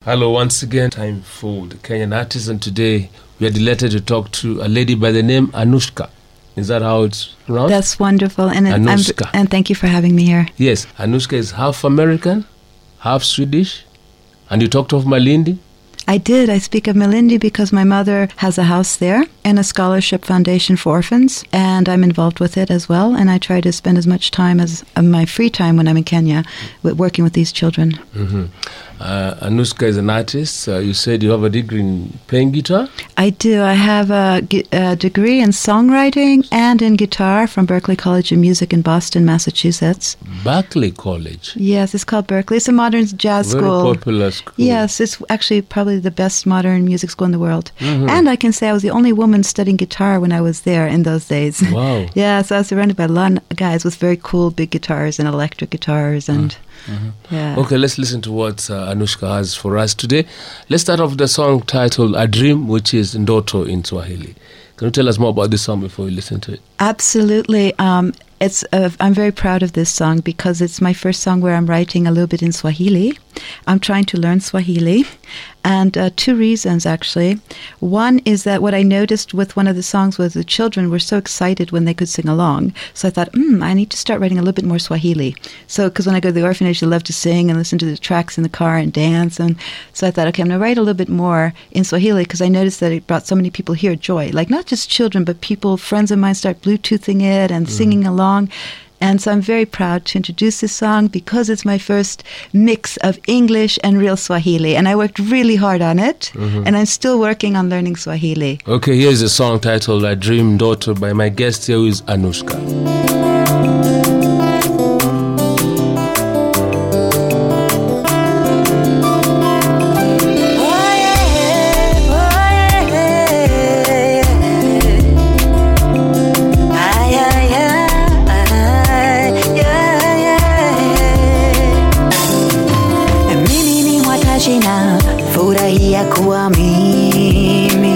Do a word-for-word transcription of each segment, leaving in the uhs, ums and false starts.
Hello, once again, time for the Kenyan artist, and today we are delighted to talk to a lady by the name Anushka. Is that how it's pronounced? That's wonderful, and it, Anushka. I'm, and thank you for having me here. Yes, Anushka is half American, half Swedish, and you talked of Malindi? I did. I speak of Malindi because my mother has a house there and a scholarship foundation for orphans, and I'm involved with it as well, and I try to spend as much time as uh, my free time when I'm in Kenya with working with these children. Mm-hmm. Uh, Anushka is an artist. Uh, you said you have a degree in playing guitar? I do. I have a, a degree in songwriting and in guitar from Berklee College of Music in Boston, Massachusetts. Berklee College? Yes, it's called Berklee. It's a modern jazz Very school. Very popular school. Yes, it's actually probably the best modern music school in the world. Mm-hmm. And I can say I was the only woman studying guitar when I was there in those days. Wow. Yeah, so I was surrounded by a lot of guys with very cool big guitars and electric guitars and... Mm-hmm. Yeah. Okay, let's listen to what uh, Anushka has for us today. Let's start off with the song titled A Dream, which is Ndoto in Swahili. Can you tell us more about this song before we listen to it? Absolutely. Um, it's uh, I'm very proud of this song because it's my first song where I'm writing a little bit in Swahili. I'm trying to learn Swahili, and uh, two reasons actually. One is that what I noticed with one of the songs was the children were so excited when they could sing along. So I thought, hmm, I need to start writing a little bit more Swahili. So, because when I go to the orphanage, they love to sing and listen to the tracks in the car and dance. And so I thought, okay, I'm going to write a little bit more in Swahili because I noticed that it brought so many people here joy. Like not just children, but people, friends of mine start Bluetoothing it and mm. singing along. And so I'm very proud to introduce this song because it's my first mix of English and real Swahili. And I worked really hard on it. Mm-hmm. And I'm still working on learning Swahili. Okay, here's a song titled A Dream Ndoto by my guest here, who is Anushka. Furahia kuwa mimi.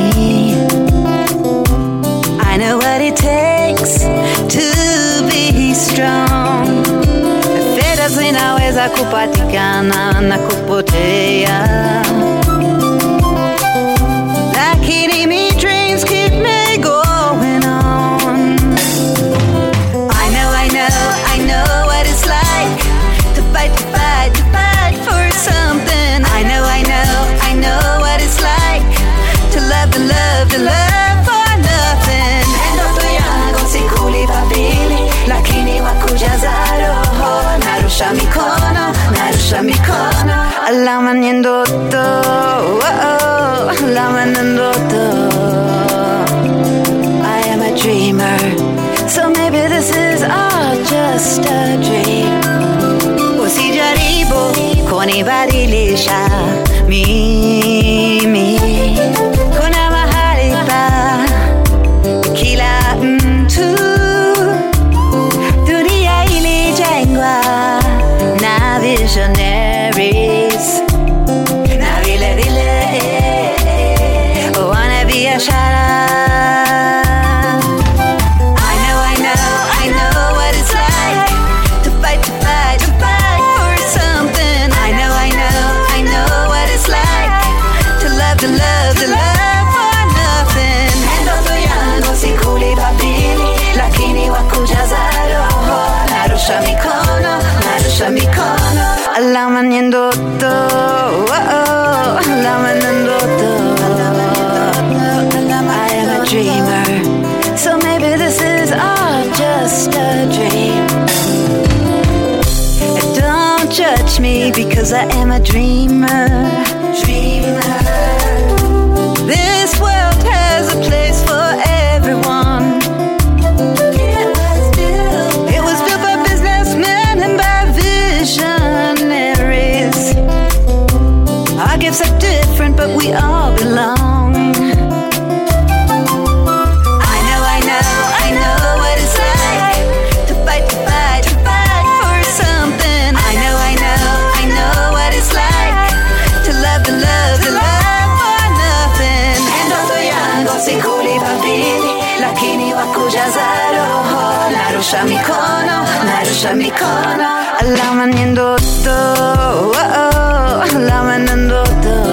I know what it takes to be strong. Fedha zinaweza kupatikana na kupotea, lakini me dreams keep me going on. I know, I know, I know what it's like to fight, to fight, to fight for something. I know, I know, I know what it's like to love, to love, to love for nothing. Ndoto yangu sikulibadili, lakini wakujaza roho. Narusha mikono, narusha mikono. Alama ni ndoto, oh, oh, alama ni ndoto. I am a dreamer, so maybe this is all just a dream. Usijaribu kunibadilisha mimi. Kuna mahali pa kila mtu. Dunia ilijengwa na visionaries, na vile vile wanabiashara. I know, I know, I know what it's like to fight, to fight, to fight for something. I know, I know, I know what it's like to love, to love, to love for nothing. Ndoto yangu sikulibadili, lakini wakujaza roho. Narusha mikono, narusha mikono. Alama ni ndoto, oh, oh, alama ni ndoto. I am a dreamer, so maybe this is all just a dream. Don't judge me because I am a dreamer. Dreamer. This world has a place for everyone. It was built by businessmen and by visionaries. Our gifts are different, but we all belong. I know, I know, I know what it's like to fight, to fight, to fight for something. I know, I know, I know what it's like to love, to love, to love for nothing. Ndoto yangu sikulibadili, lakini wakujaza roho. Narusha mikono, narusha mikono. Alama ni ndoto, oh, oh, alama ni ndoto.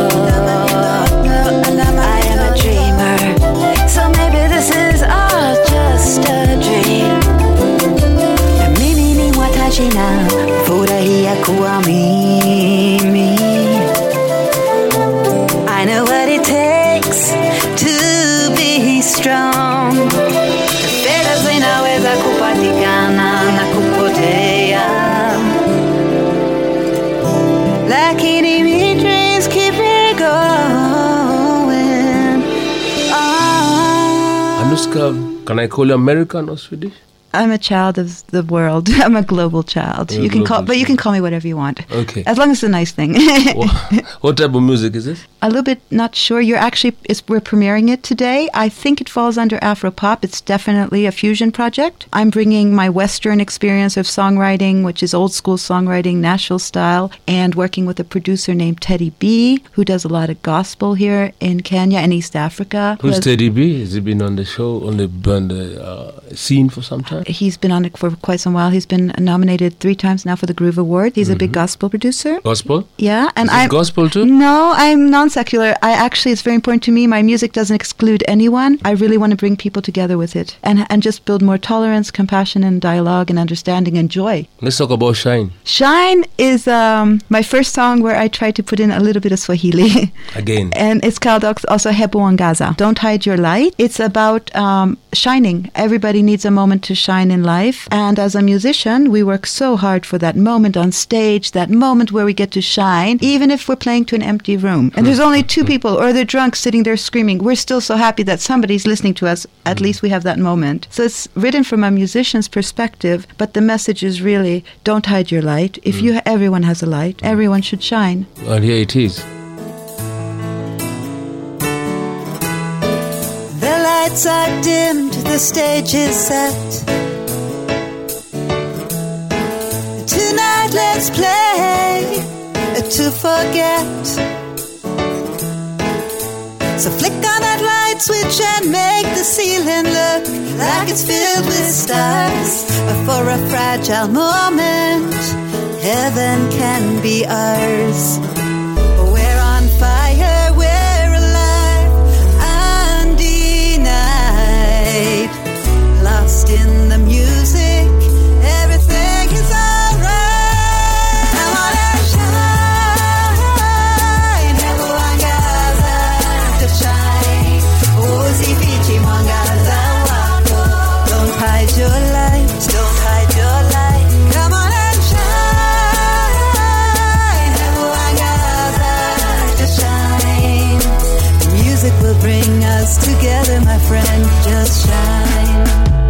Anushka, can I call you American or Swedish? I'm a child of the world. I'm a global child. You're you a can call, global but you can child. call me whatever you want. Okay. As long as it's a nice thing. what, what type of music is this? A little bit not sure. You're actually it's, we're premiering it today. I think it falls under Afropop. It's definitely a fusion project. I'm bringing my Western experience of songwriting, which is old school songwriting, Nashville style, and working with a producer named Teddy B, who does a lot of gospel here in Kenya and East Africa. Who's Who has- Teddy B? Has he been on the show, on the, on the uh, scene for some time? He's been on it for quite some while. He's been nominated three times now for the Groove Award. He's a big gospel producer. Gospel? Yeah, and Is it I'm gospel too? No, I'm non-secular. I actually, it's very important to me. My music doesn't exclude anyone. I really want to bring people together with it and and just build more tolerance, compassion, and dialogue, and understanding and joy. Let's talk about Shine. Shine is um, my first song where I try to put in a little bit of Swahili. Again. And it's called also Hebu Angaza. Don't hide your light. It's about um, shining. Everybody needs a moment to shine in life. And as a musician, we work so hard for that moment on stage, that moment where we get to shine, even if we're playing to an empty room. And there's only two people, or they're drunk sitting there screaming. We're still so happy that somebody's listening to us. At least we have that moment. So it's written from a musician's perspective, but the message is really, don't hide your light. If you, everyone has a light. Everyone should shine. And here it is. The lights are dimmed, the stage is set. Tonight let's play to forget. So flick on that light switch and make the ceiling look like it's filled with stars. For a fragile moment, heaven can be ours. We're on fire, we're alive, undenied. Lost in the music, everything is alright. Come on and shine, hebu angaza to shine. Usifiche mwangaza wako. Don't hide your light, don't hide your light. Come on and shine, hebu angaza to shine. Music will bring us together, my friend, just shine.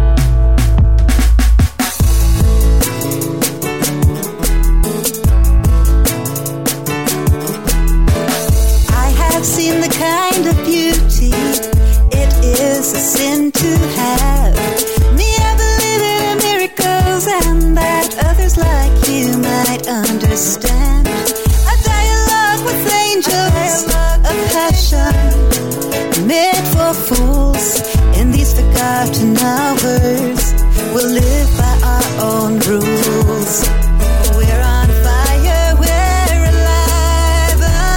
I've seen the kind of beauty it is a sin to have. Me, I believe in miracles and that others like you might understand. A dialogue with angels, a passion made for fools. In these forgotten hours, we'll live by our own rules. We're on fire, we're alive,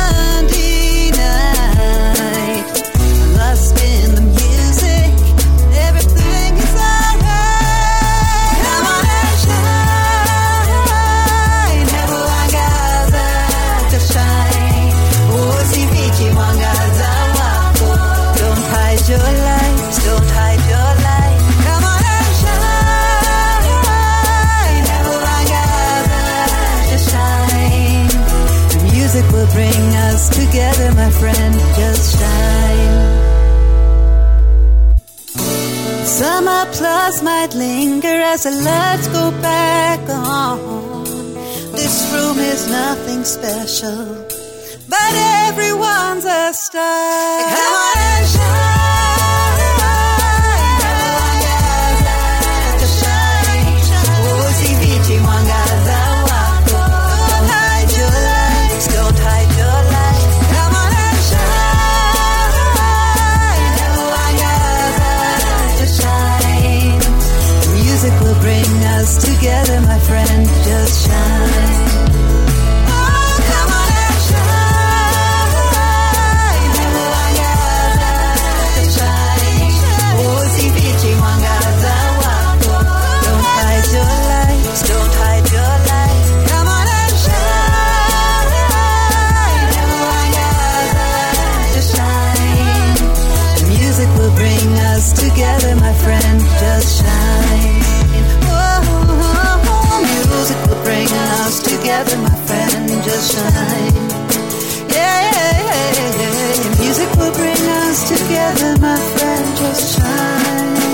undenied. Lost in the music, everything is alright. Come on and shine, hebu angaza to shine. Usifiche mwangaza wako. Don't hide your light, don't hide your light. Come on and shine, hebu angaza to shine. The music will bring us together, my friend, just shine. Some applause might linger as the lights go back on. This room is nothing special, but everyone's a star. Come on and shine, to shine. Usifiche mwangaza wako. Don't hide your light, don't hide your light. Come on and shine, to shine. Music will bring us together, my friend, just shine. Oh, come on and shine, to shine. Usifiche mwangaza wako. Don't hide your light, don't hide your light. Come on and shine, to shine. Music will bring us together, my friend, just shine. Oh, music will bring us together, my friend, just shine. Yeah, yeah, yeah, yeah. Music will bring us together, my friend, just shine.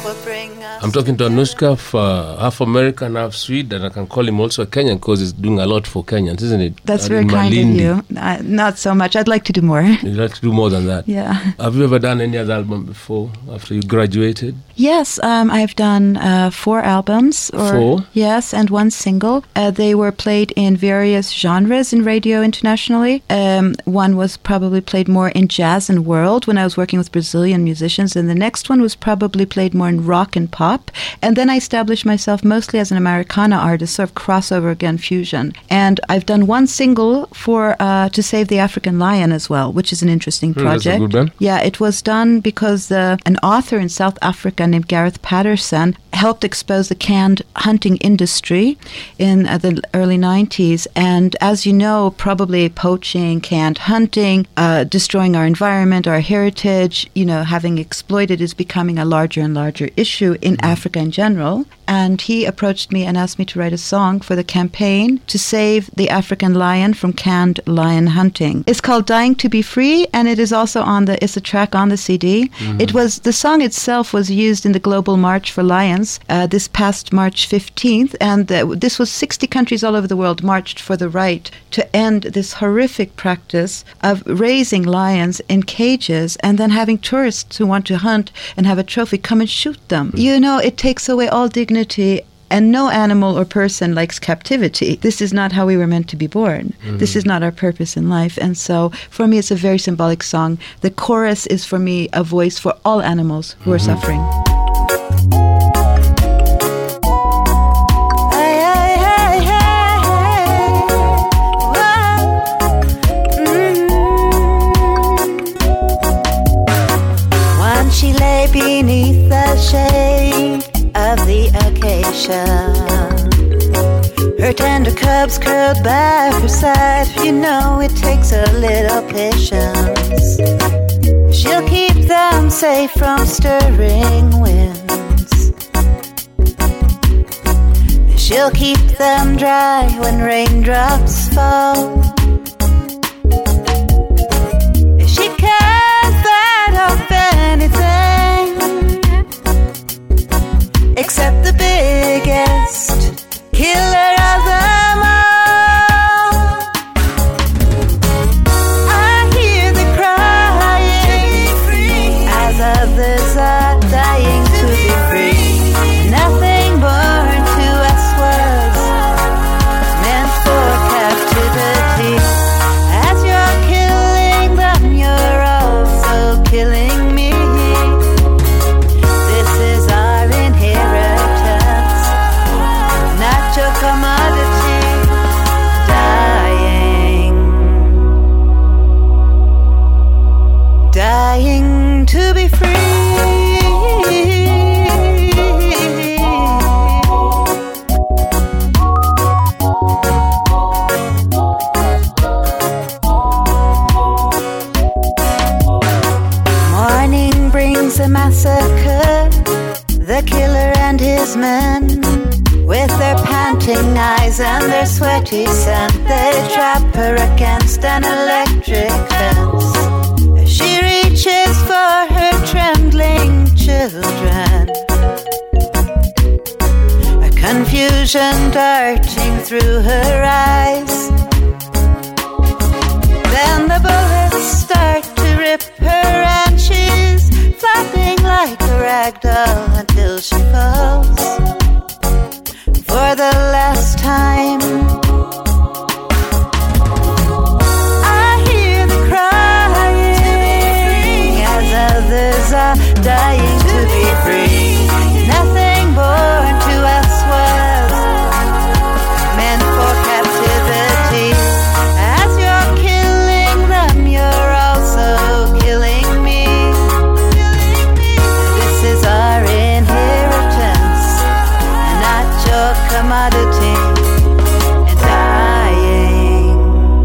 will bring us. I'm talking to Anushka, for half American, half Swede, and I can call him also a Kenyan because he's doing a lot for Kenyans, isn't it? That's And very in kind Malindi. of you. Uh, not so much. I'd like to do more. You'd like to do more than that. Yeah. Have you ever done any other album before, after you graduated? Yes, um, I've done uh, four albums. Or, Four? Yes, and one single. Uh, they were played in various genres in radio internationally. Um, one was probably played more in jazz and world when I was working with Brazilian musicians, and the next one was probably played more in rock and pop. And then I established myself mostly as an Americana artist, sort of crossover again, fusion. And I've done one single for uh, To Save the African Lion as well, which is an interesting Hmm, that's a project. good one. Yeah, it was done because uh, an author in South Africa named Gareth Patterson helped expose the canned hunting industry in uh, the early nineties. And as you know, probably poaching, canned hunting, uh, destroying our environment, our heritage, you know, having exploited is becoming a larger and larger issue in Africa in general. And he approached me and asked me to write a song for the campaign to save the African lion from canned lion hunting. It's called Dying to Be Free, and it is also on the, it's a track on the C D. Mm-hmm. It was, the song itself was used in the Global March for Lions uh, this past March fifteenth, and uh, this was sixty countries all over the world marched for the right to end this horrific practice of raising lions in cages and then having tourists who want to hunt and have a trophy come and shoot them. Mm-hmm. You know, it takes away all dignity. And no animal or person likes captivity. This is not how we were meant to be born. Mm-hmm. This is not our purpose in life. And so for me, it's a very symbolic song. The chorus is for me a voice for all animals who are Mm-hmm. suffering. Hey, hey, hey, hey, hey. Whoa. Mm. Once she lay beneath the shade of the acacia, her tender cubs curled by her side. You know it takes a little patience. She'll keep them safe from stirring winds. She'll keep them dry when raindrops fall. She can't fight off anything except the biggest killer of them all. I hear the crying as others are dying to be free. Nothing born to us was meant for captivity. As you're killing them, you're also killing me. This is our inheritance, not your commodity. Dying, dying to be free. Morning brings a massacre. The killer and his men, with their panting eyes and their sweaty scent, they trap her against an electric fence. She reaches for her trembling children, a confusion darting through her eyes. Then the bullets start to rip her and she's flapping like a rag doll until she falls for the last time. I hear the crying as others are dying to be free. Nothing born to us was meant for captivity. As you're killing them, you're also killing me. This is our inheritance, not your commodity. And dying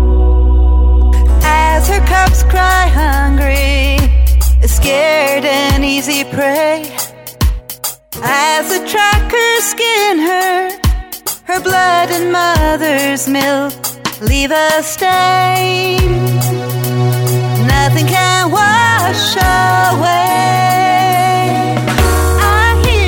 as her cubs cry hungry, scared and easy prey. As the trackers skin her, her blood and mother's milk leave a stain. Nothing can wash away. I hear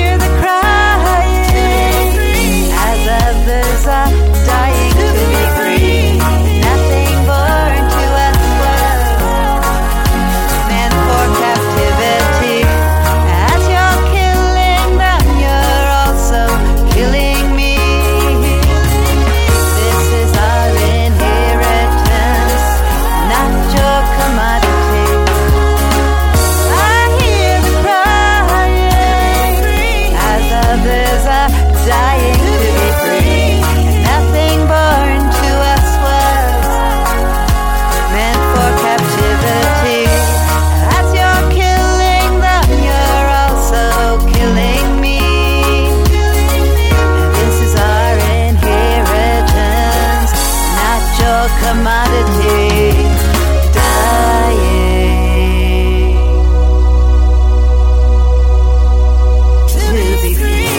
commodity, dying to be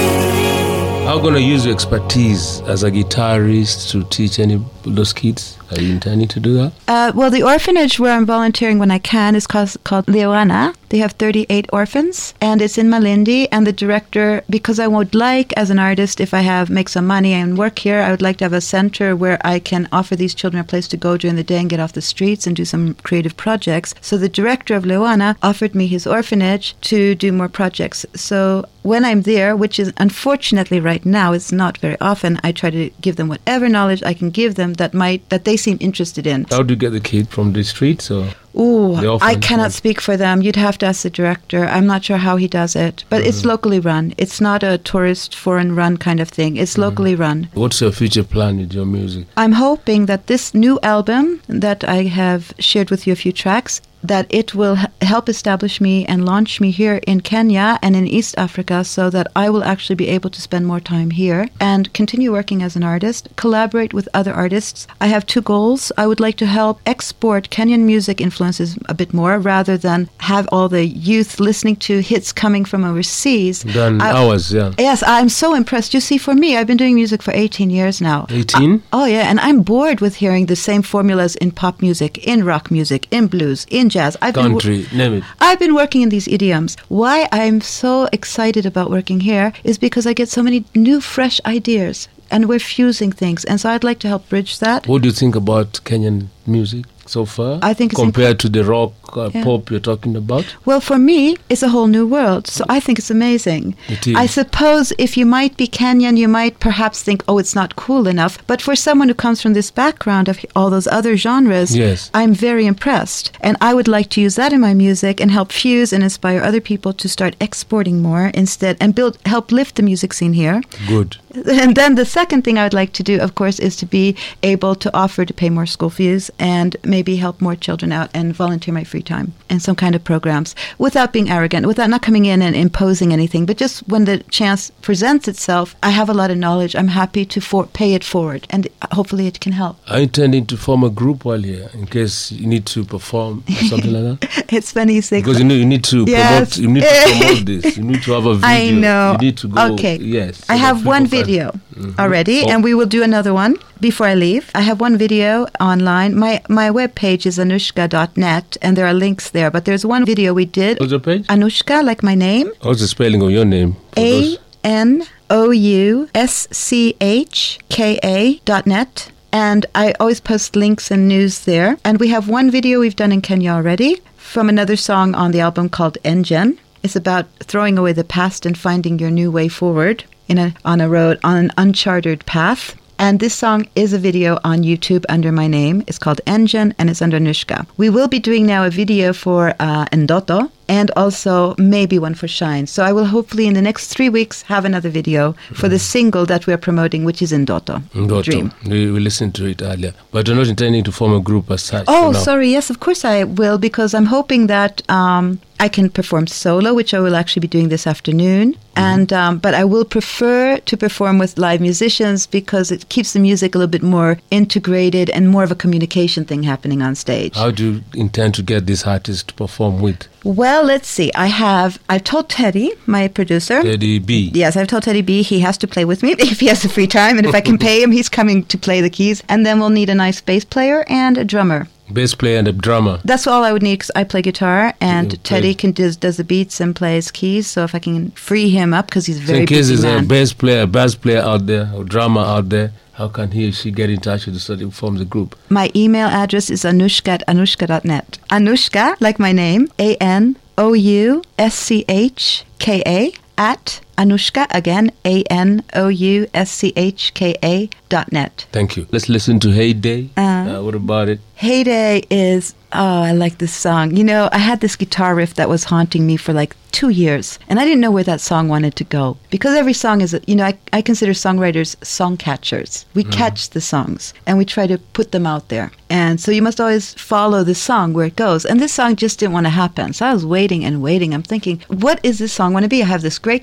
free. How gonna use your expertise as a guitarist to teach any of those kids? Are you intending to do that? Uh, well, the orphanage where I'm volunteering when I can is called, called Leoana. They have thirty-eight orphans, and it's in Malindi. And the director, because I would like, as an artist, if I have make some money and work here, I would like to have a center where I can offer these children a place to go during the day and get off the streets and do some creative projects. So the director of Leoana offered me his orphanage to do more projects. So when I'm there, which is unfortunately right now, it's not very often, I try to give them whatever knowledge I can give them that might that they seem interested in. How do you get the kid from the streets? Or Ooh, I cannot yeah. speak for them. You'd have to ask the director. I'm not sure how he does it, but mm-hmm. it's locally run. It's not a tourist, foreign-run kind of thing. It's mm-hmm. locally run. What's your future plan with your music? I'm hoping that this new album that I have shared with you a few tracks, that it will h- help establish me and launch me here in Kenya and in East Africa, so that I will actually be able to spend more time here and continue working as an artist, collaborate with other artists. I have two goals. I would like to help export Kenyan music influences a bit more, rather than have all the youth listening to hits coming from overseas. Than I, ours, yeah. Yes, I'm so impressed. You see, for me, I've been doing music for eighteen years now. eighteen? Uh, oh, yeah, and I'm bored with hearing the same formulas in pop music, in rock music, in blues, in jazz. I've Country, been, name it. I've been working in these idioms. Why I'm so excited about working here is because I get so many new, fresh ideas, and we're fusing things. And so I'd like to help bridge that. What do you think about Kenyan music so far? I think it's compared inc- to the rock, uh, yeah. pop you're talking about? Well, for me, it's a whole new world. So I think it's amazing. It is. I suppose if you might be Kenyan, you might perhaps think, oh, it's not cool enough. But for someone who comes from this background of all those other genres, yes. I'm very impressed. And I would like to use that in my music and help fuse and inspire other people to start exporting more instead, and build, help lift the music scene here. Good. And then the second thing I would like to do, of course, is to be able to offer to pay more school fees and maybe help more children out and volunteer my free time in some kind of programs, without being arrogant, without not coming in and imposing anything, but just when the chance presents itself, I have a lot of knowledge. I'm happy to for- pay it forward, and hopefully it can help. Are you intending to form a group while here, in case you need to perform or something like that? It's funny you say, because you know you need to yes. promote. You need to promote this. You need to have a video. I know. You need to go. Okay. Yes. So I have one video mm-hmm. already, oh. and we will do another one before I leave. I have one video online. My my webpage is anushka dot net, and there are links there. But there's one video we did. What's your page? Anushka, like my name. What's the spelling of your name? A N O U S C H K A dot net. And I always post links and news there. And we have one video we've done in Kenya already from another song on the album called Engen. It's about throwing away the past and finding your new way forward in a on a road, on an uncharted path. And this song is a video on YouTube under my name. It's called Engen, and it's under Anushka. We will be doing now a video for uh, Ndoto, and also maybe one for Shine. So I will hopefully in the next three weeks have another video for the single that we are promoting, which is Ndoto. Ndoto. Dream. We, we listened to it earlier. But you're not intending to form a group as such? Oh, sorry. Yes, of course I will, because I'm hoping that um, I can perform solo, which I will actually be doing this afternoon. Mm-hmm. And um, but I will prefer to perform with live musicians, because it keeps the music a little bit more integrated and more of a communication thing happening on stage. How do you intend to get this artist to perform with? Well, let's see. I have, I've told Teddy, my producer. Teddy B. Yes, I've told Teddy B he has to play with me if he has the free time. And if I can pay him, he's coming to play the keys. And then we'll need a nice bass player and a drummer. Bass player and a drummer. That's all I would need, because I play guitar, and you Teddy play. can does, does the beats and plays keys. So if I can free him up, because he's very so in case busy there's man. a bass player, a bass player out there, or drummer out there, how can he or she get in touch with you so they form the group? My email address is anushka at anushka dot net. Anushka, like my name, A N O U S C H K A, at Anushka, again, A N O U S C H K A dot net. Thank you. Let's listen to Heyday. Uh, uh, what about it? Heyday is, oh, I like this song. You know, I had this guitar riff that was haunting me for like two years, and I didn't know where that song wanted to go. Because every song is, you know, I, I consider songwriters song catchers. We mm. catch the songs, and we try to put them out there. And so you must always follow the song where it goes. And this song just didn't want to happen. So I was waiting and waiting. I'm thinking, what is this song want to be? I have this great guitar riff.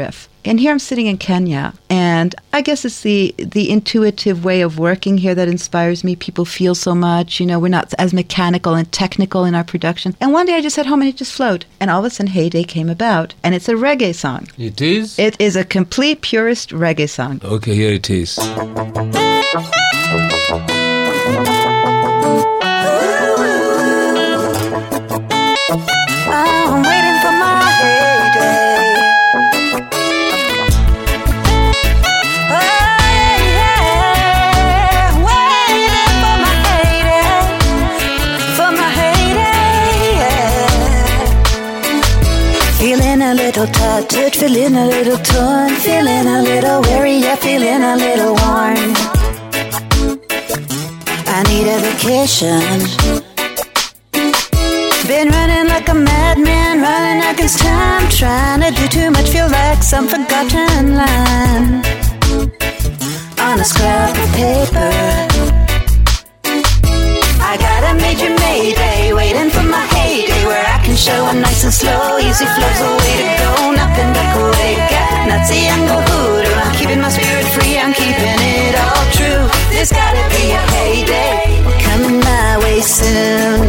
riff. And here I'm sitting in Kenya, and I guess it's the the intuitive way of working here that inspires me. People feel so much, you know, we're not as mechanical and technical in our production. And one day I just sat home and it just flowed. And all of a sudden, Hey Day came about. And it's a reggae song. It is? It is a complete purist reggae song. Okay, here it is. I'm waiting for my heyday. Oh, yeah, waiting for my heyday, for my heyday, yeah. Feeling a little tattered, feeling a little torn, feeling a little weary, yeah, feeling a little worn. I need a vacation. Been running like a madman, running against time, trying to do too much, feel like some forgotten line on a scrap of paper. I got a major mayday, waiting for my heyday, where I can show a nice and slow, easy flow's the way to go. Nothing back away, got Nazi and go hoodoo. I'm keeping my spirit free, I'm keeping it all true. There's gotta be a heyday coming my way soon.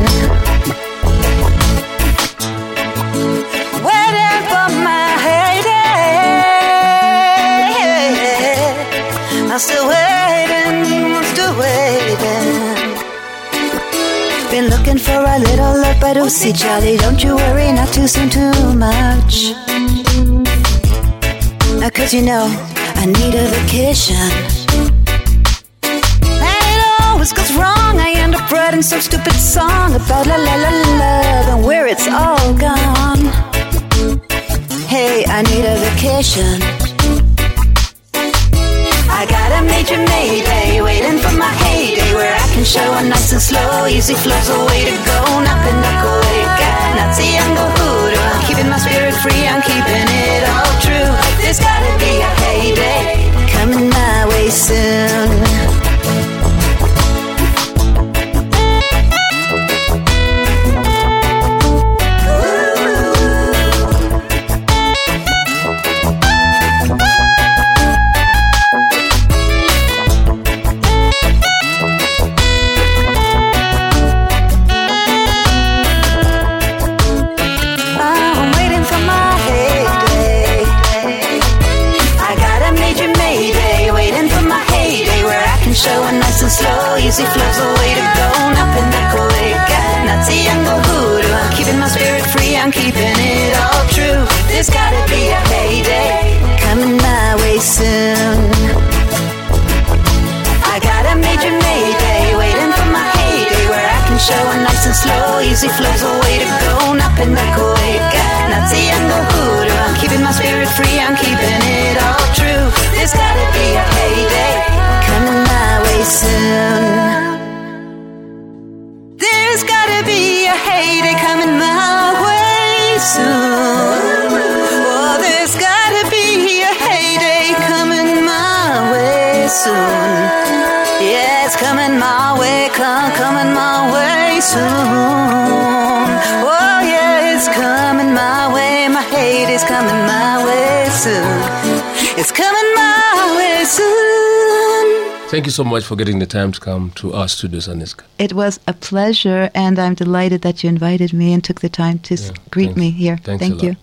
I'm still waiting, I'm still waiting. Been looking for a little love, but oh, see, Charlie, don't you worry, not too soon, too much. Now, cause you know, I need a vacation. And it always goes wrong, I end up writing some stupid song about la la la love and where it's all gone. Hey, I need a vacation. I got a major mayday, waiting for my heyday, where I can show a nice and slow, easy flow's the way to go. Nothing back away, got Nazi and go hoodoo. I'm keeping my spirit free, I'm keeping it all true. There's gotta be a heyday coming my way soon. Show a nice and slow, easy flow's the way to go. Nothing back away, got Nazi and go hoodoo. I'm keeping my spirit free, I'm keeping it all true. There's gotta be a heyday coming my way soon. I got a major mayday, waiting for my heyday, where I can show a nice and slow, easy flow's the way to go. Nothing back away, got Nazi and go hoodoo. I'm keeping my spirit free, I'm keeping it all true. There's gotta be a heyday coming my way soon. There's gotta be a heyday coming my way soon. Oh, there's gotta be a heyday coming my way soon. Yeah, it's coming my way, come, coming my way soon. Oh, yeah, it's coming my way, my heyday's coming my way soon. It's coming my way soon. Thank you so much for getting the time to come to our studios, Aniska. It was a pleasure, and I'm delighted that you invited me and took the time to Yeah, greet thanks. me here. Thanks Thank a you. lot.